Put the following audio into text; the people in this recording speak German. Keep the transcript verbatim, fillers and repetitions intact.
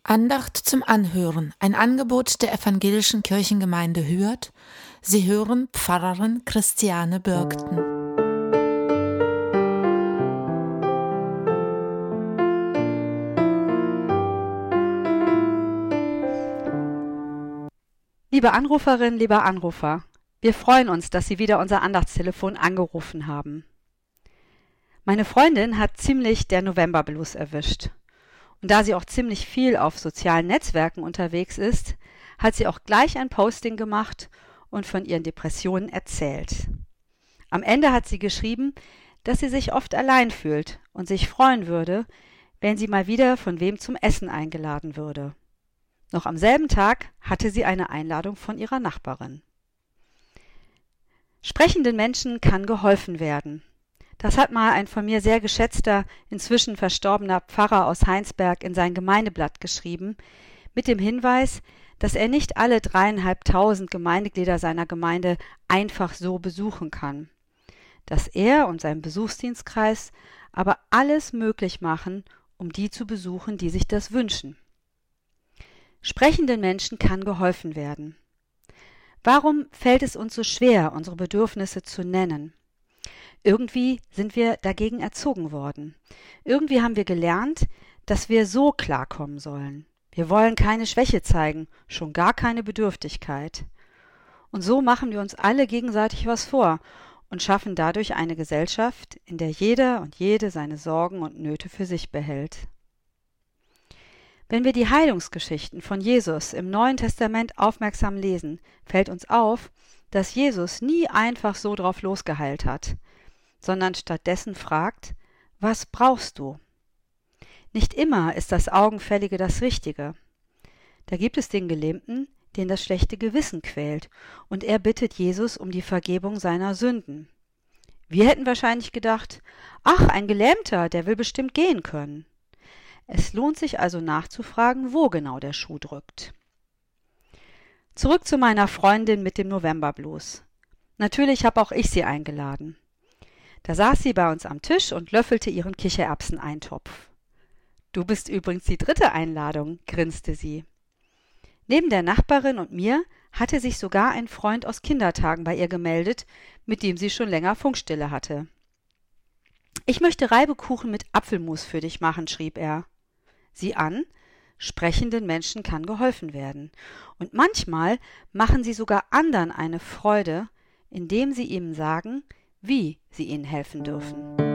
Andacht zum Anhören, ein Angebot der Evangelischen Kirchengemeinde Hürth. Sie hören Pfarrerin Christiane Bürgten. Liebe Anruferin, lieber Anrufer, wir freuen uns, dass Sie wieder unser Andachtstelefon angerufen haben. Meine Freundin hat ziemlich der November-Blues erwischt. Und da sie auch ziemlich viel auf sozialen Netzwerken unterwegs ist, hat sie auch gleich ein Posting gemacht und von ihren Depressionen erzählt. Am Ende hat sie geschrieben, dass sie sich oft allein fühlt und sich freuen würde, wenn sie mal wieder von wem zum Essen eingeladen würde. Noch am selben Tag hatte sie eine Einladung von ihrer Nachbarin. Sprechenden Menschen kann geholfen werden. Das hat mal ein von mir sehr geschätzter, inzwischen verstorbener Pfarrer aus Heinsberg in sein Gemeindeblatt geschrieben, mit dem Hinweis, dass er nicht alle dreieinhalbtausend Gemeindeglieder seiner Gemeinde einfach so besuchen kann. Dass er und sein Besuchsdienstkreis aber alles möglich machen, um die zu besuchen, die sich das wünschen. Sprechenden Menschen kann geholfen werden. Warum fällt es uns so schwer, unsere Bedürfnisse zu nennen? Irgendwie sind wir dagegen erzogen worden. Irgendwie haben wir gelernt, dass wir so klarkommen sollen. Wir wollen keine Schwäche zeigen, schon gar keine Bedürftigkeit. Und so machen wir uns alle gegenseitig was vor und schaffen dadurch eine Gesellschaft, in der jeder und jede seine Sorgen und Nöte für sich behält. Wenn wir die Heilungsgeschichten von Jesus im Neuen Testament aufmerksam lesen, fällt uns auf, dass Jesus nie einfach so drauf losgeheilt hat, sondern stattdessen fragt, was brauchst du? Nicht immer ist das Augenfällige das Richtige. Da gibt es den Gelähmten, den das schlechte Gewissen quält, und er bittet Jesus um die Vergebung seiner Sünden. Wir hätten wahrscheinlich gedacht, ach, ein Gelähmter, der will bestimmt gehen können. Es lohnt sich also nachzufragen, wo genau der Schuh drückt. Zurück zu meiner Freundin mit dem November-Blues. Natürlich habe auch ich sie eingeladen. Da saß sie bei uns am Tisch und löffelte ihren Kichererbseneintopf. »Du bist übrigens die dritte Einladung«, grinste sie. Neben der Nachbarin und mir hatte sich sogar ein Freund aus Kindertagen bei ihr gemeldet, mit dem sie schon länger Funkstille hatte. »Ich möchte Reibekuchen mit Apfelmus für dich machen«, schrieb er. Sieh an, sprechenden Menschen kann geholfen werden. Und manchmal machen sie sogar anderen eine Freude, indem sie ihnen sagen, wie sie ihnen helfen dürfen.